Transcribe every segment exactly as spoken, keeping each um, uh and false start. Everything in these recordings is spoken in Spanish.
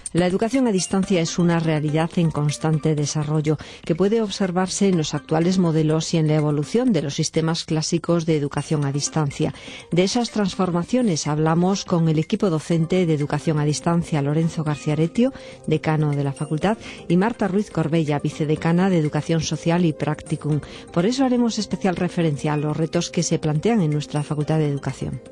La educación a distancia es una realidad en constante desarrollo que puede observarse en los actuales modelos y en la evolución de los sistemas clásicos de educación a distancia. De esas transformaciones hablamos con el equipo docente de educación a distancia, Lorenzo García Aretio, decano de la facultad, y Marta Ruiz Corbella, vicedecana de Educación Social y Practicum. Por eso haremos especial referencia a los retos que se plantean en nuestra Facultad de Educación.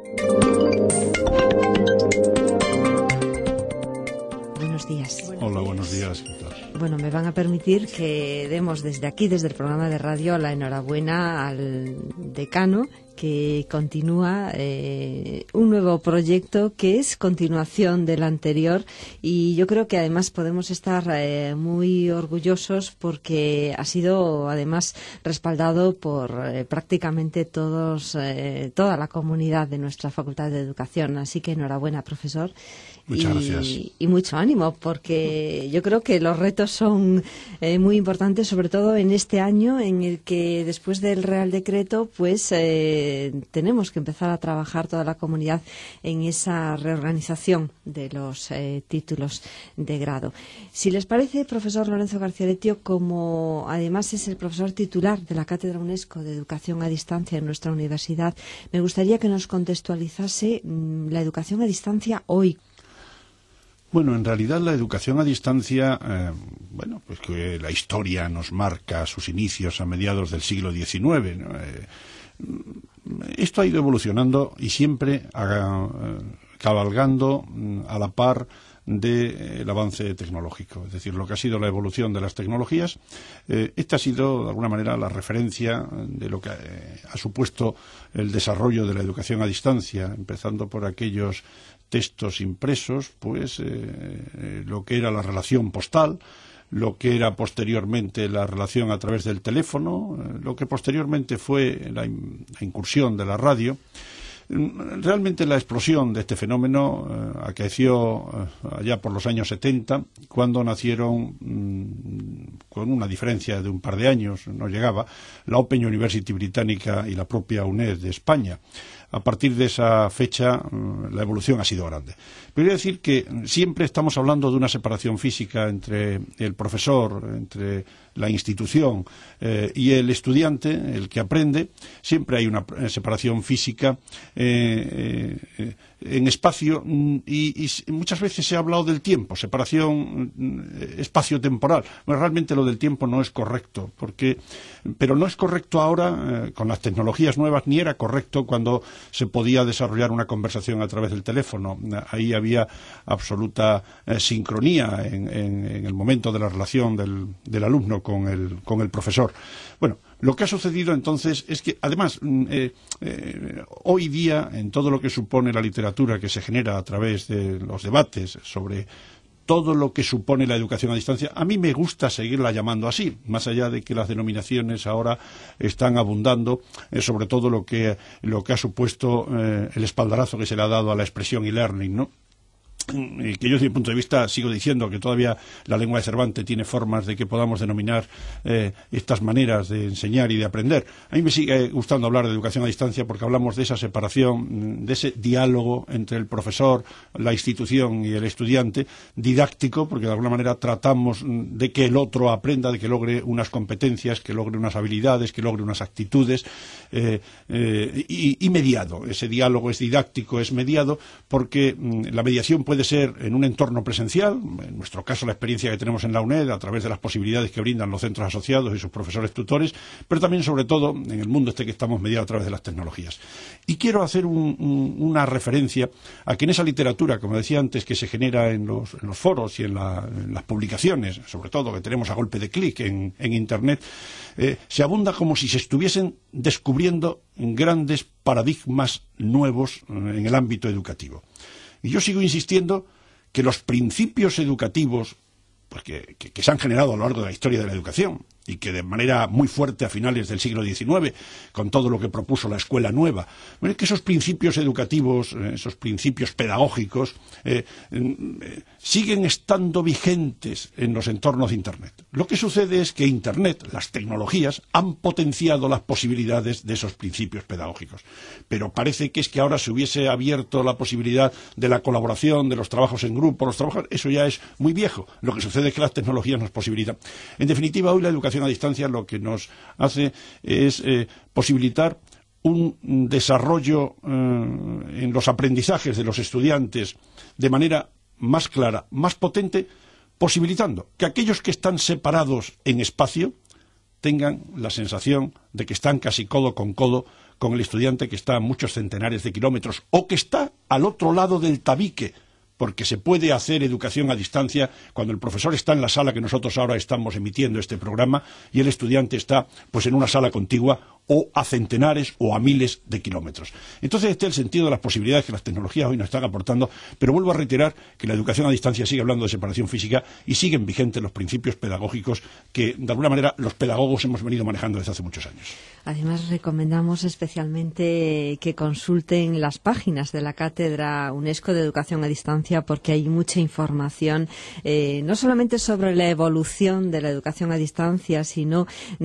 Buenos días. Hola, buenos días. Bueno, me van a permitir que demos desde aquí, desde el programa de radio, la enhorabuena al decano, que continúa eh, un nuevo proyecto que es continuación del anterior, y yo creo que además podemos estar eh, muy orgullosos porque ha sido además respaldado por eh, prácticamente todos, eh, toda la comunidad de nuestra Facultad de Educación. Así que enhorabuena, profesor. Muchas y, gracias. Y mucho ánimo, porque yo creo que los retos son eh, muy importantes, sobre todo en este año en el que después del Real Decreto, pues eh, tenemos que empezar a trabajar toda la comunidad en esa reorganización de los eh, títulos de grado. Si les parece, profesor Lorenzo García Aretio, como además es el profesor titular de la Cátedra UNESCO de Educación a Distancia en nuestra universidad, me gustaría que nos contextualizase mmm, la educación a distancia hoy. Bueno, en realidad la educación a distancia, eh, bueno, pues que la historia nos marca sus inicios a mediados del siglo diecinueve, ¿no? Eh, esto ha ido evolucionando y siempre eh, cabalgando a la par del de, avance tecnológico, es decir, lo que ha sido la evolución de las tecnologías. Eh, esta ha sido, de alguna manera, la referencia de lo que eh, ha supuesto el desarrollo de la educación a distancia, empezando por aquellos textos impresos, pues eh, eh, lo que era la relación postal, lo que era posteriormente la relación a través del teléfono, eh, lo que posteriormente fue la, in, la incursión de la radio. Realmente la explosión de este fenómeno eh, acaeció eh, allá por los años setenta, cuando nacieron, mmm, con una diferencia de un par de años, no llegaba, la Open University británica y la propia UNED de España. A partir de esa fecha, la evolución ha sido grande. Pero quiero decir que siempre estamos hablando de una separación física entre el profesor, entre la institución eh, y el estudiante, el que aprende. Siempre hay una separación física eh, eh, en espacio y, y muchas veces se ha hablado del tiempo, separación espacio-temporal. Bueno, realmente lo del tiempo no es correcto, porque, pero no es correcto ahora eh, con las tecnologías nuevas, ni era correcto cuando se podía desarrollar una conversación a través del teléfono. Ahí había absoluta eh, sincronía en, en, en el momento de la relación del, del alumno con el, con el profesor. Bueno, lo que ha sucedido entonces es que, además, eh, eh, hoy día, en todo lo que supone la literatura que se genera a través de los debates sobre todo lo que supone la educación a distancia, a mí me gusta seguirla llamando así, más allá de que las denominaciones ahora están abundando, eh, sobre todo lo que, lo que ha supuesto eh, el espaldarazo que se le ha dado a la expresión e-learning, ¿no? Y que yo desde mi punto de vista sigo diciendo que todavía la lengua de Cervantes tiene formas de que podamos denominar eh, estas maneras de enseñar y de aprender. A mí me sigue gustando hablar de educación a distancia porque hablamos de esa separación, de ese diálogo entre el profesor, la institución y el estudiante, didáctico, porque de alguna manera tratamos de que el otro aprenda, de que logre unas competencias, que logre unas habilidades, que logre unas actitudes, eh, eh, y, y mediado. Ese diálogo es didáctico, es mediado, porque mm, la mediación puede ser en un entorno presencial, en nuestro caso la experiencia que tenemos en la UNED a través de las posibilidades que brindan los centros asociados y sus profesores tutores, pero también sobre todo en el mundo este que estamos mediado a través de las tecnologías. Y quiero hacer un, un, una referencia a que en esa literatura, como decía antes, que se genera en los, en los foros y en, la, en las publicaciones, sobre todo que tenemos a golpe de clic en, en Internet, eh, se abunda como si se estuviesen descubriendo grandes paradigmas nuevos en el ámbito educativo. Y yo sigo insistiendo que los principios educativos pues que, que, que se han generado a lo largo de la historia de la educación, y que de manera muy fuerte a finales del siglo diecinueve, con todo lo que propuso la escuela nueva, bueno, que esos principios educativos, esos principios pedagógicos, eh, eh, siguen estando vigentes en los entornos de Internet. Lo que sucede es que Internet, las tecnologías, han potenciado las posibilidades de esos principios pedagógicos. Pero parece que es que ahora se hubiese abierto la posibilidad de la colaboración, de los trabajos en grupo, los trabajos, eso ya es muy viejo. Lo que sucede es que las tecnologías nos posibilitan. En definitiva, hoy la educación a distancia lo que nos hace es eh, posibilitar un desarrollo eh, en los aprendizajes de los estudiantes de manera más clara, más potente, posibilitando que aquellos que están separados en espacio tengan la sensación de que están casi codo con codo con el estudiante que está a muchos centenares de kilómetros o que está al otro lado del tabique, porque se puede hacer educación a distancia cuando el profesor está en la sala que nosotros ahora estamos emitiendo este programa y el estudiante está pues en una sala contigua o a centenares o a miles de kilómetros. Entonces este es el sentido de las posibilidades que las tecnologías hoy nos están aportando, pero vuelvo a reiterar que la educación a distancia sigue hablando de separación física y siguen vigentes los principios pedagógicos que de alguna manera los pedagogos hemos venido manejando desde hace muchos años. Además, recomendamos especialmente que consulten las páginas de la Cátedra UNESCO de Educación a Distancia porque hay mucha información, eh, no solamente sobre la evolución de la educación a distancia, sino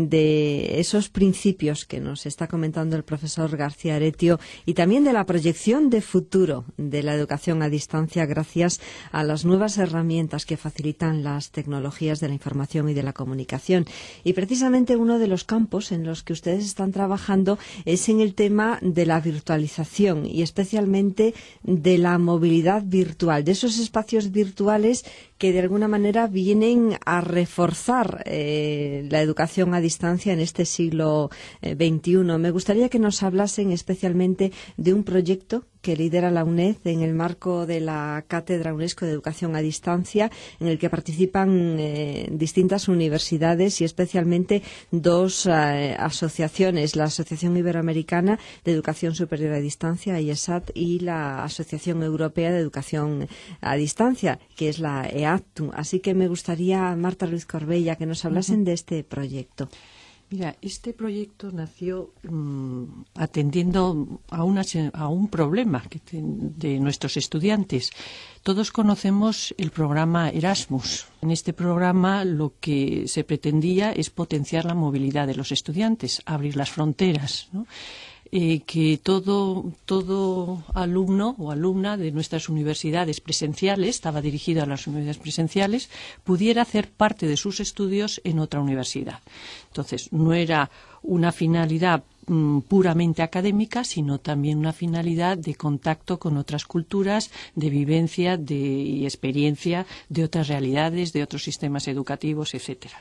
de esos principios que nos está comentando el profesor García Aretio y también de la proyección de futuro de la educación a distancia gracias a las nuevas herramientas que facilitan las tecnologías de la información y de la comunicación. Y precisamente uno de los campos en los que ustedes están trabajando es en el tema de la virtualización y especialmente de la movilidad virtual, de esos espacios virtuales que de alguna manera vienen a reforzar eh, la educación a distancia en este siglo eh, veintiuno. Me gustaría que nos hablasen especialmente de un proyecto que lidera la UNED en el marco de la Cátedra UNESCO de Educación a Distancia, en el que participan eh, distintas universidades y especialmente dos eh, asociaciones, la Asociación Iberoamericana de Educación Superior a Distancia, I E S A D, y la Asociación Europea de Educación a Distancia, que es la E A C T U. Así que me gustaría, Marta Ruiz Corbella, que nos hablasen uh-huh. de este proyecto. Mira, este proyecto nació mmm, atendiendo a, una, a un problema que te, de nuestros estudiantes. Todos conocemos el programa Erasmus. En este programa lo que se pretendía es potenciar la movilidad de los estudiantes, abrir las fronteras, ¿no? Eh, que todo, todo alumno o alumna de nuestras universidades presenciales, estaba dirigido a las universidades presenciales, pudiera hacer parte de sus estudios en otra universidad. Entonces, no era una finalidad mm, puramente académica, sino también una finalidad de contacto con otras culturas, de vivencia de, y experiencia de otras realidades, de otros sistemas educativos, etcétera.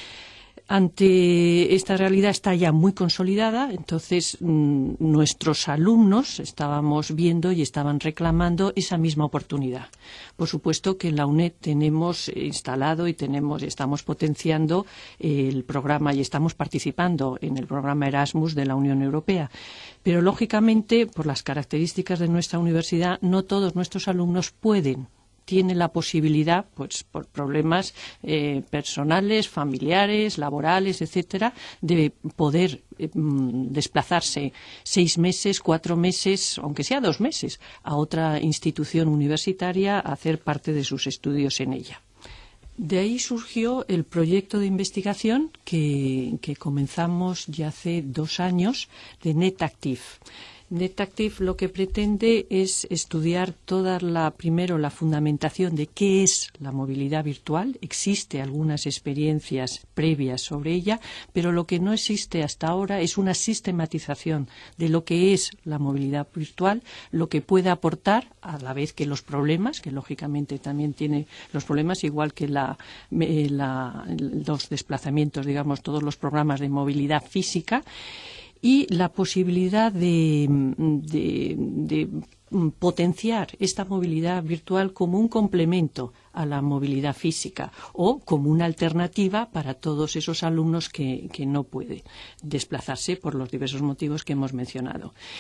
Ante esta realidad está ya muy consolidada, entonces mmm, nuestros alumnos estábamos viendo y estaban reclamando esa misma oportunidad. Por supuesto que en la UNED tenemos instalado y tenemos estamos potenciando el programa y estamos participando en el programa Erasmus de la Unión Europea. Pero, lógicamente, por las características de nuestra universidad, no todos nuestros alumnos pueden tiene la posibilidad, pues por problemas eh, personales, familiares, laborales, etcétera, de poder eh, desplazarse seis meses, cuatro meses, aunque sea dos meses, a otra institución universitaria a hacer parte de sus estudios en ella. De ahí surgió el proyecto de investigación que, que comenzamos ya hace dos años de NetActive. NetActive lo que pretende es estudiar toda la, primero, la fundamentación de qué es la movilidad virtual. Existe algunas experiencias previas sobre ella, pero lo que no existe hasta ahora es una sistematización de lo que es la movilidad virtual, lo que puede aportar, a la vez que los problemas, que lógicamente también tiene los problemas, igual que la, la, los desplazamientos, digamos, todos los programas de movilidad física, y la posibilidad de, de, de potenciar esta movilidad virtual como un complemento a la movilidad física o como una alternativa para todos esos alumnos que, que no pueden desplazarse por los diversos motivos que hemos mencionado.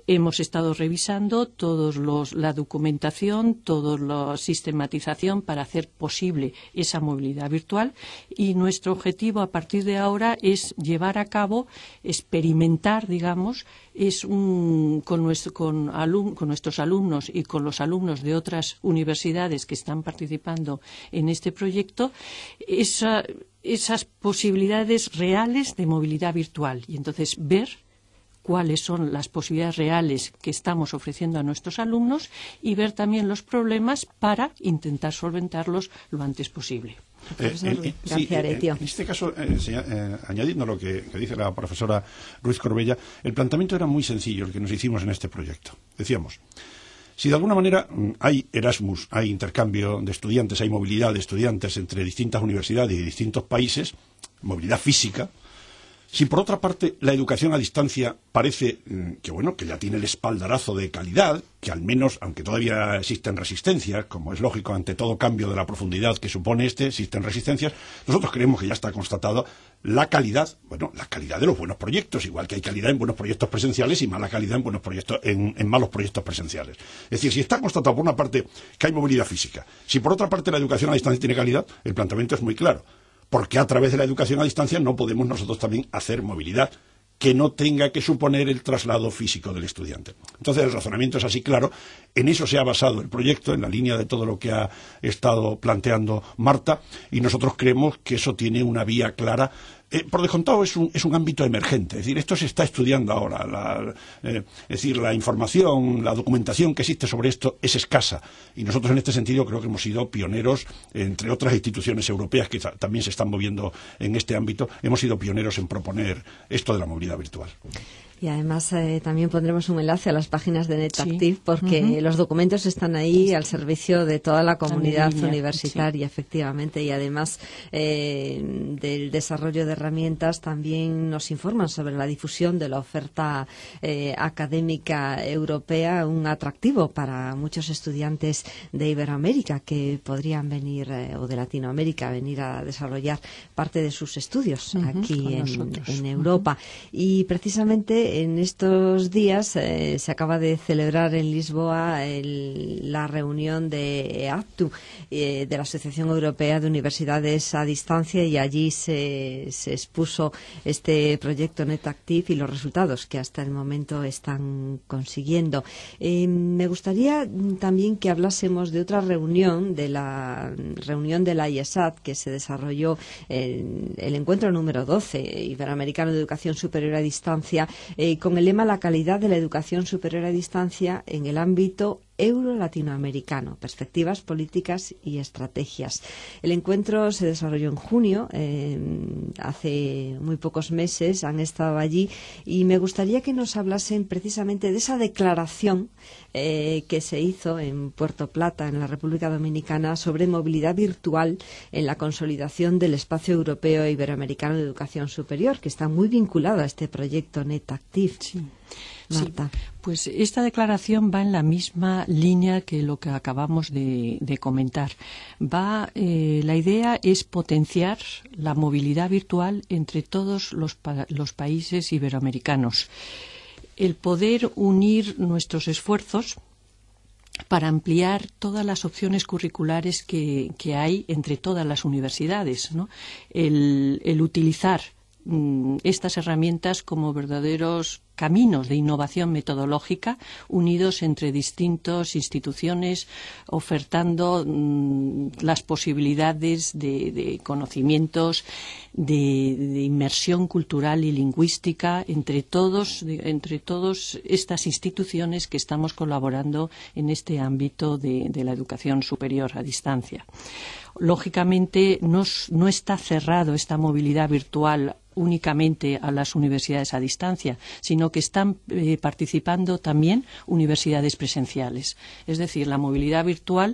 Hemos estado revisando todos los, la documentación, toda la sistematización para hacer posible esa movilidad virtual, y nuestro objetivo a partir de ahora es llevar a cabo, experimentar, digamos, es un, con, nuestro, con, alum, con nuestros alumnos y con los alumnos de otras universidades que están participando en este proyecto, esa, esas posibilidades reales de movilidad virtual, y entonces ver cuáles son las posibilidades reales que estamos ofreciendo a nuestros alumnos y ver también los problemas para intentar solventarlos lo antes posible. Eh, eh, sí, eh, en este caso, eh, eh, añadiendo lo que, que dice la profesora Ruiz Corbella, el planteamiento era muy sencillo, el que nos hicimos en este proyecto. Decíamos, si de alguna manera hay Erasmus, hay intercambio de estudiantes, hay movilidad de estudiantes entre distintas universidades y distintos países, movilidad física, si por otra parte la educación a distancia parece que bueno, que ya tiene el espaldarazo de calidad, que al menos, aunque todavía existen resistencias, como es lógico ante todo cambio de la profundidad que supone este, existen resistencias, nosotros creemos que ya está constatado la calidad, bueno, la calidad de los buenos proyectos, igual que hay calidad en buenos proyectos presenciales y mala calidad en buenos proyectos, en, en malos proyectos presenciales. Es decir, si está constatado por una parte que hay movilidad física, si por otra parte la educación a distancia tiene calidad, el planteamiento es muy claro. Porque a través de la educación a distancia no podemos nosotros también hacer movilidad que no tenga que suponer el traslado físico del estudiante. Entonces, el razonamiento es así claro. En eso se ha basado el proyecto, en la línea de todo lo que ha estado planteando Marta, y nosotros creemos que eso tiene una vía clara. Eh, por descontado, es un, es un ámbito emergente. Es decir, esto se está estudiando ahora. La, eh, es decir, la información, la documentación que existe sobre esto es escasa. Y nosotros, en este sentido, creo que hemos sido pioneros, entre otras instituciones europeas que también se están moviendo en este ámbito, hemos sido pioneros en proponer esto de la movilidad virtual. Y además eh, también pondremos un enlace a las páginas de NetActive, sí. porque uh-huh. los documentos están ahí al servicio de toda la comunidad línea, universitaria, sí. efectivamente, y además eh, del desarrollo de herramientas también nos informan sobre la difusión de la oferta eh, académica europea, un atractivo para muchos estudiantes de Iberoamérica que podrían venir, eh, o de Latinoamérica, venir a desarrollar parte de sus estudios uh-huh, aquí en, en Europa. Uh-huh. Y precisamente en estos días eh, se acaba de celebrar en Lisboa el, la reunión de E A C T U, eh, de la Asociación Europea de Universidades a Distancia, y allí se, se expuso este proyecto NetActive y los resultados que hasta el momento están consiguiendo. Eh, me gustaría también que hablásemos de otra reunión, de la reunión de la I E S A D, que se desarrolló en el encuentro número doce, Iberoamericano de Educación Superior a Distancia, Eh, con el lema La calidad de la educación superior a distancia en el ámbito euro-latinoamericano, perspectivas, políticas y estrategias. El encuentro se desarrolló en junio, eh, hace muy pocos meses han estado allí, y me gustaría que nos hablasen precisamente de esa declaración eh, que se hizo en Puerto Plata, en la República Dominicana, sobre movilidad virtual en la consolidación del espacio europeo e iberoamericano de educación superior, que está muy vinculado a este proyecto NetActive. Sí. Marta. Sí, pues esta declaración va en la misma línea que lo que acabamos de, de comentar. Va, eh, la idea es potenciar la movilidad virtual entre todos los, pa los países iberoamericanos. El poder unir nuestros esfuerzos para ampliar todas las opciones curriculares que, que hay entre todas las universidades, ¿no? El, el utilizar estas herramientas como verdaderos caminos de innovación metodológica unidos entre distintas instituciones, ofertando mmm, las posibilidades de, de conocimientos, de, de inmersión cultural y lingüística entre todos, de, entre todas estas instituciones que estamos colaborando en este ámbito de, de la educación superior a distancia. Lógicamente, no, no está cerrado esta movilidad virtual únicamente a las universidades a distancia, sino que están eh, participando también universidades presenciales. Es decir, la movilidad virtual,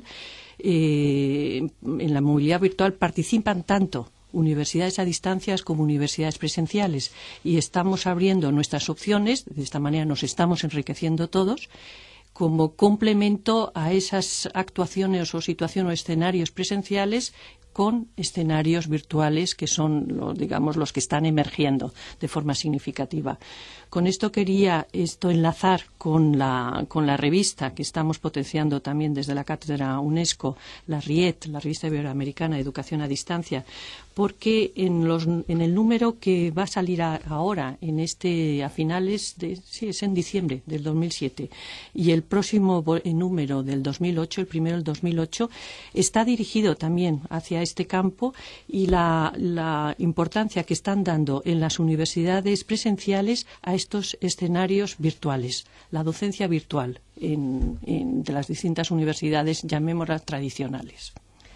eh, en la movilidad virtual participan tanto universidades a distancia como universidades presenciales, y estamos abriendo nuestras opciones, de esta manera nos estamos enriqueciendo todos, como complemento a esas actuaciones o situaciones o escenarios presenciales con escenarios virtuales que son, digamos, los que están emergiendo de forma significativa. Con esto quería esto enlazar con la, con la revista que estamos potenciando también desde la Cátedra UNESCO, la RIET, la Revista Iberoamericana de Educación a Distancia, porque en, los, en el número que va a salir a, ahora, en este, a finales de, sí, es en diciembre del dos mil siete, y el próximo número del dos mil ocho, el primero del dos mil ocho, está dirigido también hacia este campo y la, la importancia que están dando en las universidades presenciales a estos escenarios virtuales, la docencia virtual en, en, de las distintas universidades, llamémoslas tradicionales.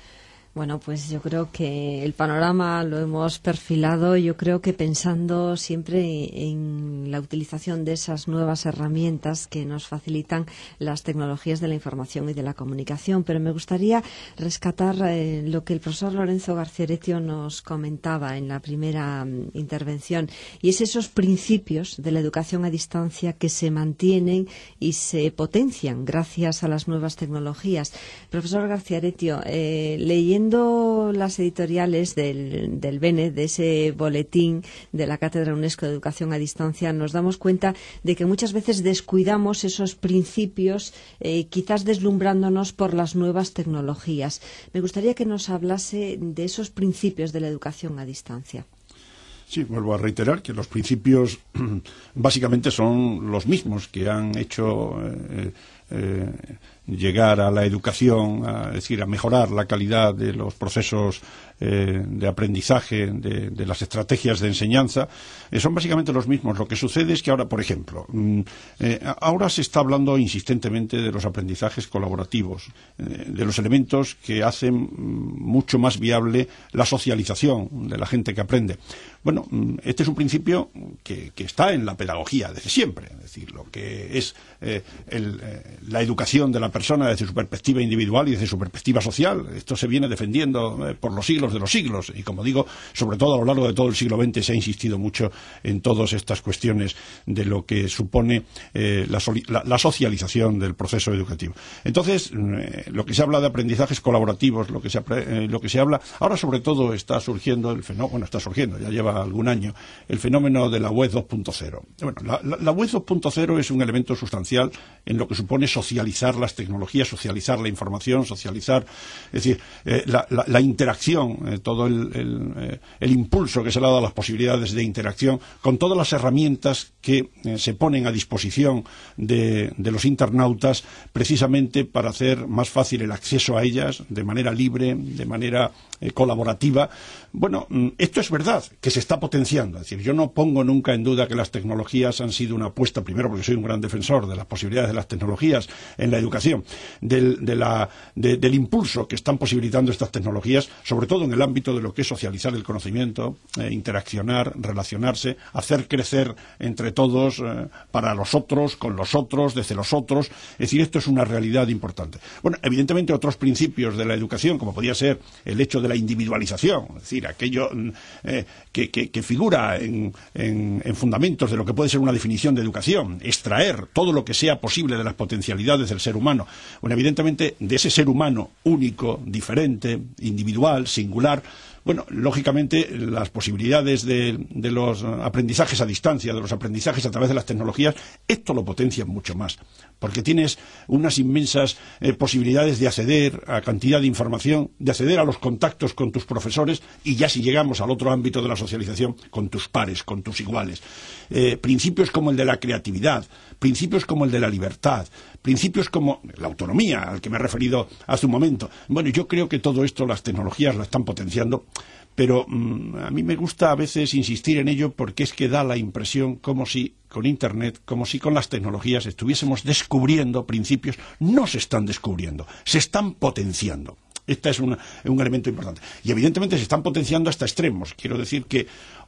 Bueno, pues yo creo que el panorama lo hemos perfilado, yo creo que pensando siempre en la utilización de esas nuevas herramientas que nos facilitan las tecnologías de la información y de la comunicación. Pero me gustaría rescatar eh, lo que el profesor Lorenzo García-Herecio nos comentaba en la primera um, intervención, y es esos principios de la educación a distancia que se mantienen y se potencian gracias a las nuevas tecnologías. Profesor García-Herecio, eh, leyendo las editoriales del, del BENE, de ese boletín de la Cátedra UNESCO de Educación a Distancia, nos damos cuenta de que muchas veces descuidamos esos principios, eh, quizás deslumbrándonos por las nuevas tecnologías. Me gustaría que nos hablase de esos principios de la educación a distancia. Sí, vuelvo a reiterar que los principios básicamente son los mismos que han hecho eh, eh, llegar a la educación, a, es decir, a mejorar la calidad de los procesos eh, de aprendizaje, de, de las estrategias de enseñanza, eh, son básicamente los mismos. Lo que sucede es que ahora, por ejemplo, mm, eh, ahora se está hablando insistentemente de los aprendizajes colaborativos, eh, de los elementos que hacen mm, mucho más viable la socialización de la gente que aprende. Bueno, este es un principio que, que está en la pedagogía desde siempre, es decir, lo que es eh, el, eh, la educación de la persona desde su perspectiva individual y desde su perspectiva social. Esto se viene defendiendo eh, por los siglos de los siglos y, como digo, sobre todo a lo largo de todo el siglo veinte se ha insistido mucho en todas estas cuestiones de lo que supone eh, la, la, la socialización del proceso educativo. Entonces, eh, lo que se habla de aprendizajes colaborativos, lo que se, eh, lo que se habla, ahora sobre todo está surgiendo el fenómeno, bueno, está surgiendo, ya lleva algún año, el fenómeno de la web dos punto cero. Bueno, la, la, la web dos punto cero es un elemento sustancial en lo que supone socializar las tecnologías, socializar la información, socializar, es decir, eh, la, la, la interacción, eh, todo el, el, eh, el impulso que se le ha dado a las posibilidades de interacción con todas las herramientas que eh, se ponen a disposición de, de los internautas precisamente para hacer más fácil el acceso a ellas de manera libre, de manera eh, colaborativa. Bueno, esto es verdad, que se está potenciando. Es decir, yo no pongo nunca en duda que las tecnologías han sido una apuesta, primero porque soy un gran defensor de las posibilidades de las tecnologías en la educación, del, de la, de, del impulso que están posibilitando estas tecnologías, sobre todo en el ámbito de lo que es socializar el conocimiento, eh, interaccionar, relacionarse, hacer crecer entre todos, eh, para los otros, con los otros, desde los otros. Es decir, esto es una realidad importante. Bueno, evidentemente otros principios de la educación, como podía ser el hecho de la individualización, es decir, aquello eh, que, que, que figura en, en, en fundamentos de lo que puede ser una definición de educación, extraer todo lo que sea posible de las potencialidades del ser humano. Bueno, evidentemente, de ese ser humano único, diferente, individual, singular, bueno, lógicamente las posibilidades de, de los aprendizajes a distancia, de los aprendizajes a través de las tecnologías, esto lo potencia mucho más, porque tienes unas inmensas eh, posibilidades de acceder a cantidad de información, de acceder a los contactos con tus profesores y ya si llegamos al otro ámbito de la socialización, con tus pares, con tus iguales. Eh, principios como el de la creatividad, principios como el de la libertad, principios como la autonomía, al que me he referido hace un momento. Bueno, yo creo que todo esto las tecnologías lo están potenciando, pero mmm, a mí me gusta a veces insistir en ello porque es que da la impresión como si con Internet, como si con las tecnologías estuviésemos descubriendo principios. No se están descubriendo, se están potenciando. Este es un, un elemento importante. Y evidentemente se están potenciando hasta extremos. Quiero decir que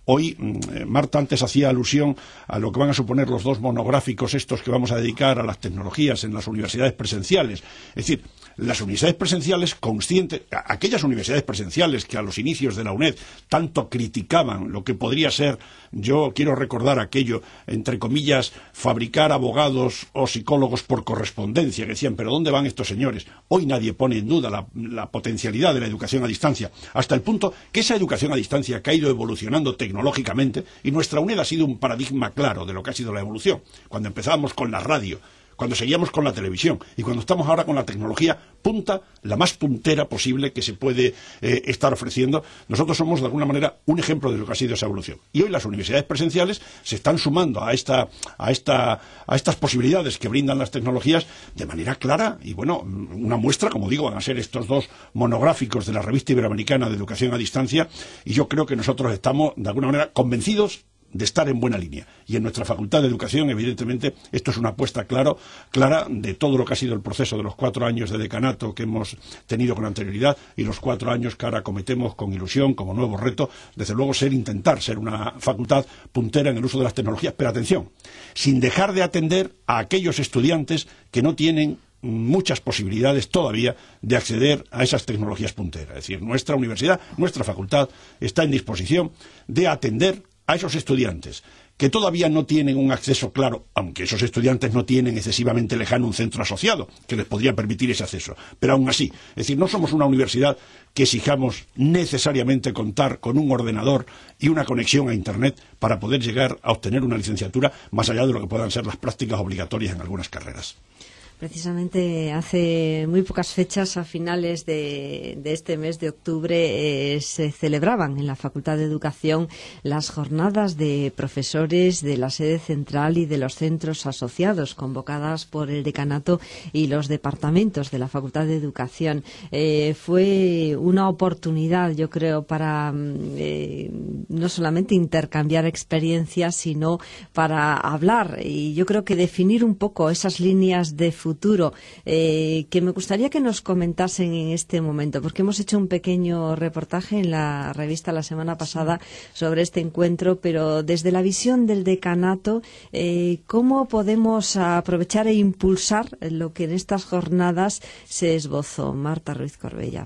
Hoy, eh, Marta antes hacía alusión a lo que van a suponer los dos monográficos estos que vamos a dedicar a las tecnologías en las universidades presenciales. Es decir, las universidades presenciales conscientes, aquellas universidades presenciales que a los inicios de la UNED tanto criticaban lo que podría ser, yo quiero recordar aquello, entre comillas, fabricar abogados o psicólogos por correspondencia, que decían, pero ¿dónde van estos señores? Hoy nadie pone en duda la, la potencialidad de la educación a distancia, hasta el punto que esa educación a distancia que ha ido evolucionando tecnológicamente, y nuestra UNED ha sido un paradigma claro de lo que ha sido la evolución. Cuando empezábamos con la radio, cuando seguíamos con la televisión y cuando estamos ahora con la tecnología punta, la más puntera posible que se puede eh, estar ofreciendo, nosotros somos de alguna manera un ejemplo de lo que ha sido esa evolución. Y hoy las universidades presenciales se están sumando a esta, a esta, a estas posibilidades que brindan las tecnologías de manera clara y bueno, una muestra, como digo, van a ser estos dos monográficos de la Revista Iberoamericana de Educación a Distancia y yo creo que nosotros estamos de alguna manera convencidos de estar en buena línea. Y en nuestra Facultad de Educación, evidentemente, esto es una apuesta claro, clara de todo lo que ha sido el proceso de los cuatro años de decanato que hemos tenido con anterioridad y los cuatro años que ahora cometemos con ilusión, como nuevo reto, desde luego ser, intentar ser una facultad puntera en el uso de las tecnologías. Pero atención, sin dejar de atender a aquellos estudiantes que no tienen muchas posibilidades todavía de acceder a esas tecnologías punteras. Es decir, nuestra universidad, nuestra facultad está en disposición de atender a esos estudiantes que todavía no tienen un acceso claro, aunque esos estudiantes no tienen excesivamente lejano un centro asociado que les podría permitir ese acceso, pero aún así, es decir, no somos una universidad que exijamos necesariamente contar con un ordenador y una conexión a Internet para poder llegar a obtener una licenciatura más allá de lo que puedan ser las prácticas obligatorias en algunas carreras. Precisamente hace muy pocas fechas, a finales de, de este mes de octubre, eh, se celebraban en la Facultad de Educación las jornadas de profesores de la sede central y de los centros asociados, convocadas por el decanato y los departamentos de la Facultad de Educación. Eh, fue una oportunidad, yo creo, para eh, no solamente intercambiar experiencias, sino para hablar y yo creo que definir un poco esas líneas de futuro futuro, eh, que me gustaría que nos comentasen en este momento, porque hemos hecho un pequeño reportaje en la revista la semana pasada sobre este encuentro, pero desde la visión del decanato, eh, ¿cómo podemos aprovechar e impulsar lo que en estas jornadas se esbozó? Marta Ruiz Corbella.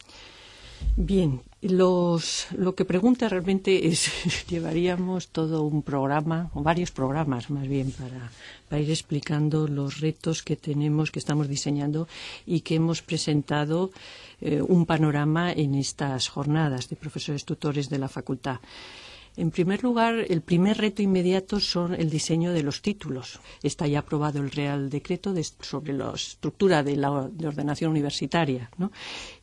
Bien, los, lo que pregunta realmente es, llevaríamos todo un programa, o varios programas más bien, para, para ir explicando los retos que tenemos, que estamos diseñando y que hemos presentado eh, un panorama en estas jornadas de profesores tutores de la facultad. En primer lugar, el primer reto inmediato son el diseño de los títulos. Está ya aprobado el Real Decreto de, sobre la estructura de la de ordenación universitaria, ¿no?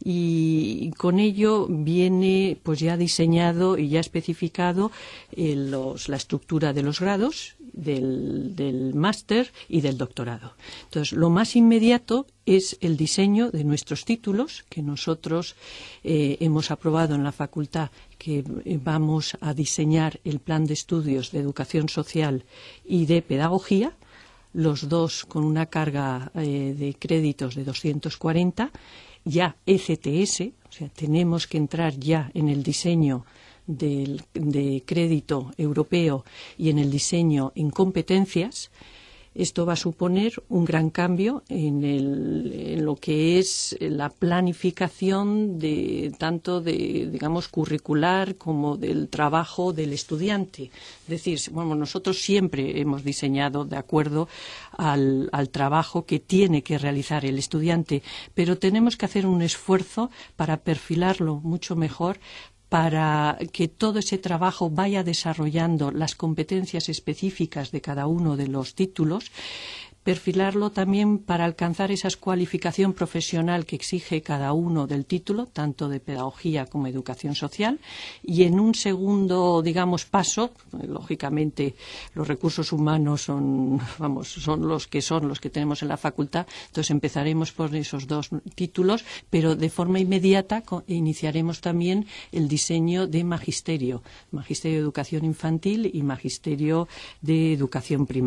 Y con ello viene pues ya diseñado y ya especificado eh, los, la estructura de los grados, del, del máster y del doctorado. Entonces, lo más inmediato es el diseño de nuestros títulos que nosotros eh, hemos aprobado en la facultad, que eh, vamos a diseñar el plan de estudios de educación social y de pedagogía, los dos con una carga eh, de créditos de doscientos cuarenta, ya E C T S, o sea, tenemos que entrar ya en el diseño del, de crédito europeo y en el diseño en competencias. Esto va a suponer un gran cambio en, el, en lo que es la planificación de tanto de, digamos, curricular como del trabajo del estudiante. Es decir, bueno, nosotros siempre hemos diseñado de acuerdo al, al trabajo que tiene que realizar el estudiante, pero tenemos que hacer un esfuerzo para perfilarlo mucho mejor, para que todo ese trabajo vaya desarrollando las competencias específicas de cada uno de los títulos, perfilarlo también para alcanzar esa cualificación profesional que exige cada uno del título, tanto de pedagogía como educación social, y en un segundo, digamos, paso, lógicamente los recursos humanos son, vamos, son los que son los que tenemos en la facultad, entonces empezaremos por esos dos títulos, pero de forma inmediata iniciaremos también el diseño de magisterio, magisterio de educación infantil y magisterio de educación primaria.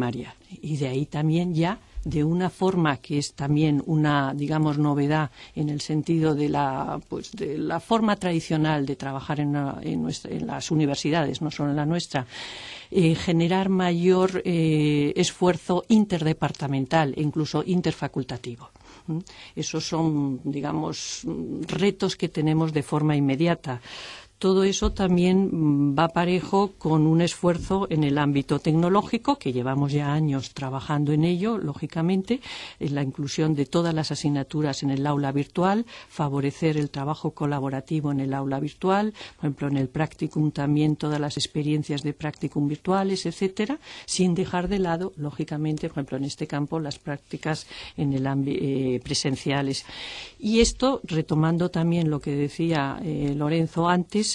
Y de ahí también ya, de una forma que es también una, digamos, novedad en el sentido de la, pues, de la forma tradicional de trabajar en, la, en, nuestra, en las universidades, no solo en la nuestra, eh, generar mayor eh, esfuerzo interdepartamental e incluso interfacultativo. Esos son, digamos, retos que tenemos de forma inmediata. Todo eso también va parejo con un esfuerzo en el ámbito tecnológico, que llevamos ya años trabajando en ello, lógicamente, en la inclusión de todas las asignaturas en el aula virtual, favorecer el trabajo colaborativo en el aula virtual, por ejemplo, en el practicum también todas las experiencias de practicum virtuales, etcétera, sin dejar de lado, lógicamente, por ejemplo, en este campo, las prácticas en el ámbito eh, presenciales. Y esto, retomando también lo que decía eh, Lorenzo antes,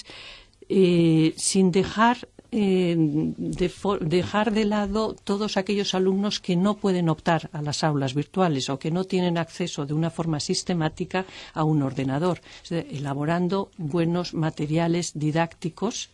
Eh, sin dejar, eh, de dejar de lado todos aquellos alumnos que no pueden optar a las aulas virtuales o que no tienen acceso de una forma sistemática a un ordenador, es decir, elaborando buenos materiales didácticos,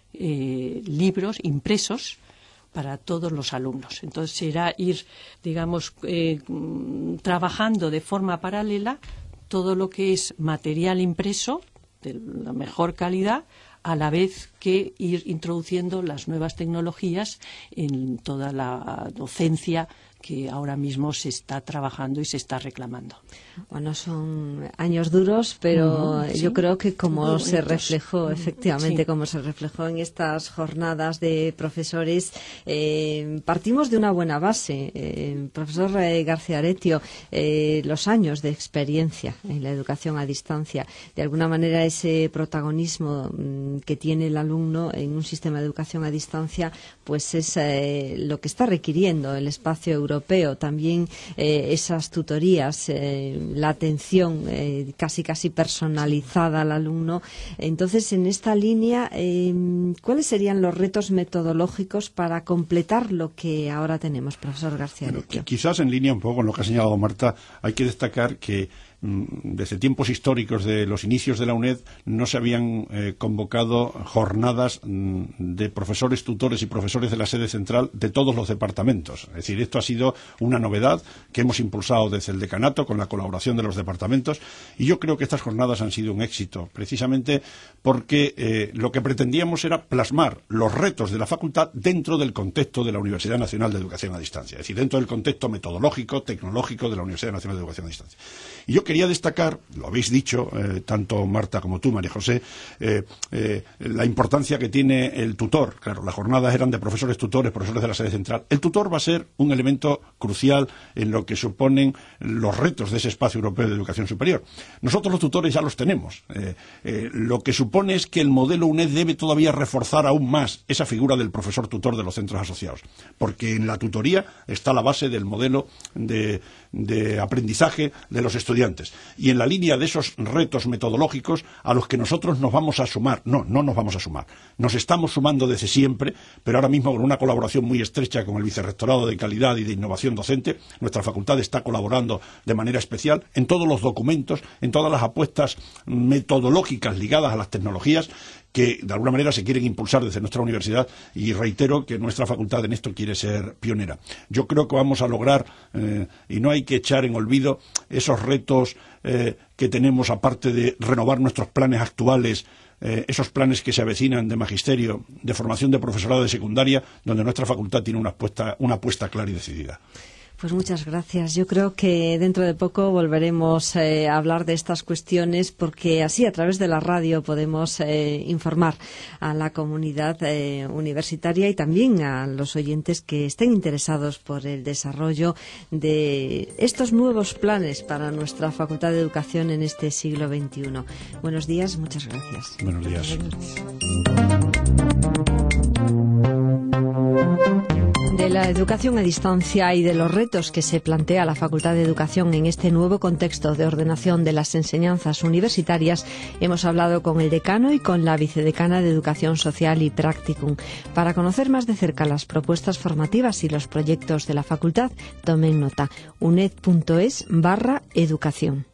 eh, libros impresos para todos los alumnos. Entonces será ir, digamos, eh, trabajando de forma paralela todo lo que es material impreso de la mejor calidad, a la vez que ir introduciendo las nuevas tecnologías en toda la docencia que ahora mismo se está trabajando y se está reclamando. Bueno, son años duros, pero uh-huh, sí. Yo creo que como se reflejó, efectivamente, sí. como se reflejó en estas jornadas de profesores, eh, partimos de una buena base. Eh, profesor eh, García Aretio, eh, los años de experiencia en la educación a distancia, de alguna manera ese protagonismo mm, que tiene el alumno en un sistema de educación a distancia, pues es eh, lo que está requiriendo el espacio europeo. Europeo, también eh, esas tutorías, eh, la atención eh, casi casi personalizada al alumno. Entonces, en esta línea, eh, ¿cuáles serían los retos metodológicos para completar lo que ahora tenemos, profesor García? Bueno, quizás en línea un poco con lo que ha señalado Marta, hay que destacar que desde tiempos históricos de los inicios de la UNED no se habían eh, convocado jornadas mm, de profesores, tutores y profesores de la sede central de todos los departamentos. Es decir, esto ha sido una novedad que hemos impulsado desde el decanato con la colaboración de los departamentos, y yo creo que estas jornadas han sido un éxito, precisamente porque eh, lo que pretendíamos era plasmar los retos de la facultad dentro del contexto de la Universidad Nacional de Educación a Distancia, es decir, dentro del contexto metodológico, tecnológico de la Universidad Nacional de Educación a Distancia. Y yo quería destacar, lo habéis dicho, eh, tanto Marta como tú, María José, eh, eh, la importancia que tiene el tutor. Claro, las jornadas eran de profesores tutores, profesores de la sede central. El tutor va a ser un elemento crucial en lo que suponen los retos de ese espacio europeo de educación superior. Nosotros los tutores ya los tenemos. Eh, eh, lo que supone es que el modelo UNED debe todavía reforzar aún más esa figura del profesor tutor de los centros asociados, porque en la tutoría está la base del modelo de, de aprendizaje de los estudiantes. Y en la línea de esos retos metodológicos a los que nosotros nos vamos a sumar, no, no nos vamos a sumar, nos estamos sumando desde siempre, pero ahora mismo con una colaboración muy estrecha con el Vicerrectorado de Calidad y de Innovación Docente, nuestra facultad está colaborando de manera especial en todos los documentos, en todas las apuestas metodológicas ligadas a las tecnologías que de alguna manera se quieren impulsar desde nuestra universidad, y reitero que nuestra facultad en esto quiere ser pionera. Yo creo que vamos a lograr, eh, y no hay que echar en olvido esos retos eh, que tenemos, aparte de renovar nuestros planes actuales, eh, esos planes que se avecinan de magisterio, de formación de profesorado de secundaria, donde nuestra facultad tiene una apuesta, una apuesta clara y decidida. Pues muchas gracias. Yo creo que dentro de poco volveremos eh, a hablar de estas cuestiones, porque así a través de la radio podemos eh, informar a la comunidad eh, universitaria y también a los oyentes que estén interesados por el desarrollo de estos nuevos planes para nuestra Facultad de Educación en este siglo veintiuno. Buenos días, muchas gracias. Buenos días. De la educación a distancia y de los retos que se plantea la Facultad de Educación en este nuevo contexto de ordenación de las enseñanzas universitarias, hemos hablado con el decano y con la vicedecana de Educación Social y Practicum. Para conocer más de cerca las propuestas formativas y los proyectos de la facultad, tomen nota: uned punto es barra educación.